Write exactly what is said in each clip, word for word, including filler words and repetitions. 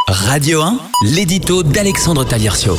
Radio un, l'édito d'Alexandre Taliercio.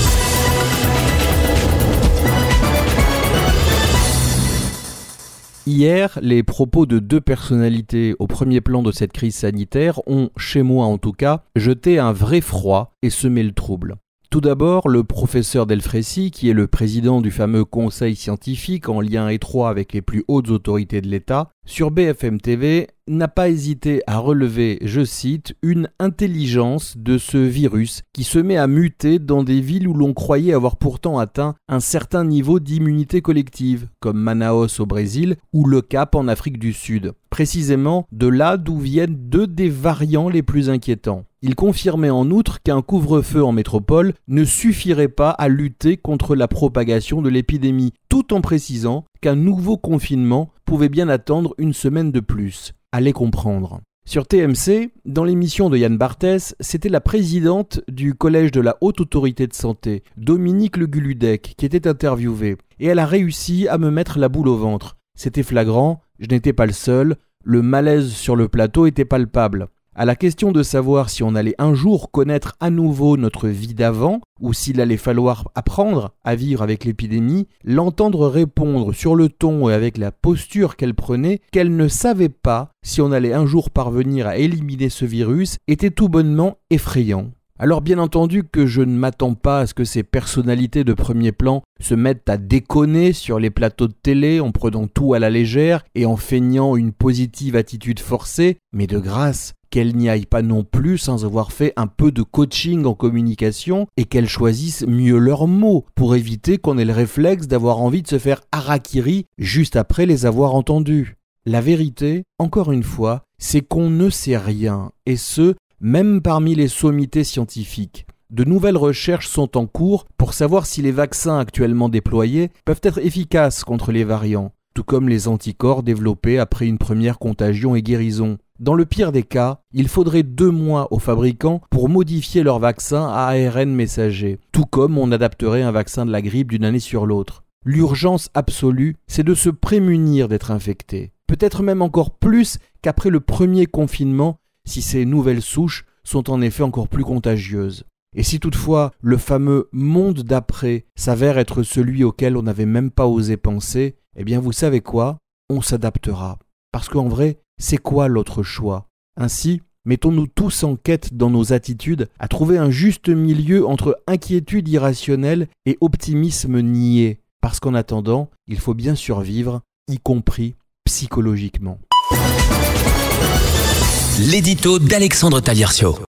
Hier, les propos de deux personnalités au premier plan de cette crise sanitaire ont, chez moi en tout cas, jeté un vrai froid et semé le trouble. Tout d'abord, le professeur Delfraissy, qui est le président du fameux conseil scientifique en lien étroit avec les plus hautes autorités de l'État, sur B F M T V, n'a pas hésité à relever, je cite, une intelligence de ce virus qui se met à muter dans des villes où l'on croyait avoir pourtant atteint un certain niveau d'immunité collective, comme Manaus au Brésil ou le Cap en Afrique du Sud. Précisément de là d'où viennent deux des variants les plus inquiétants. Il confirmait en outre qu'un couvre-feu en métropole ne suffirait pas à lutter contre la propagation de l'épidémie, tout en précisant qu'un nouveau confinement pouvait bien attendre une semaine de plus. Allez comprendre. Sur T M C, dans l'émission de Yann Barthès, c'était la présidente du Collège de la Haute Autorité de Santé, Dominique Le Guludec, qui était interviewée. Et elle a réussi à me mettre la boule au ventre. C'était flagrant, je n'étais pas le seul, le malaise sur le plateau était palpable. À la question de savoir si on allait un jour connaître à nouveau notre vie d'avant, ou s'il allait falloir apprendre à vivre avec l'épidémie, l'entendre répondre sur le ton et avec la posture qu'elle prenait, qu'elle ne savait pas si on allait un jour parvenir à éliminer ce virus, était tout bonnement effrayant. Alors bien entendu que je ne m'attends pas à ce que ces personnalités de premier plan se mettent à déconner sur les plateaux de télé en prenant tout à la légère et en feignant une positive attitude forcée, mais de grâce, qu'elles n'y aillent pas non plus sans avoir fait un peu de coaching en communication et qu'elles choisissent mieux leurs mots pour éviter qu'on ait le réflexe d'avoir envie de se faire harakiri juste après les avoir entendus. La vérité, encore une fois, c'est qu'on ne sait rien, et ce, même parmi les sommités scientifiques. De nouvelles recherches sont en cours pour savoir si les vaccins actuellement déployés peuvent être efficaces contre les variants, tout comme les anticorps développés après une première contagion et guérison. Dans le pire des cas, il faudrait deux mois aux fabricants pour modifier leur vaccin à A R N messager, tout comme on adapterait un vaccin de la grippe d'une année sur l'autre. L'urgence absolue, c'est de se prémunir d'être infecté. Peut-être même encore plus qu'après le premier confinement, si ces nouvelles souches sont en effet encore plus contagieuses. Et si toutefois le fameux monde d'après s'avère être celui auquel on n'avait même pas osé penser, eh bien vous savez quoi ? On s'adaptera. Parce qu'en vrai, c'est quoi l'autre choix ? Ainsi, mettons-nous tous en quête dans nos attitudes à trouver un juste milieu entre inquiétude irrationnelle et optimisme niais. Parce qu'en attendant, il faut bien survivre, y compris psychologiquement. L'édito d'Alexandre Taliercio.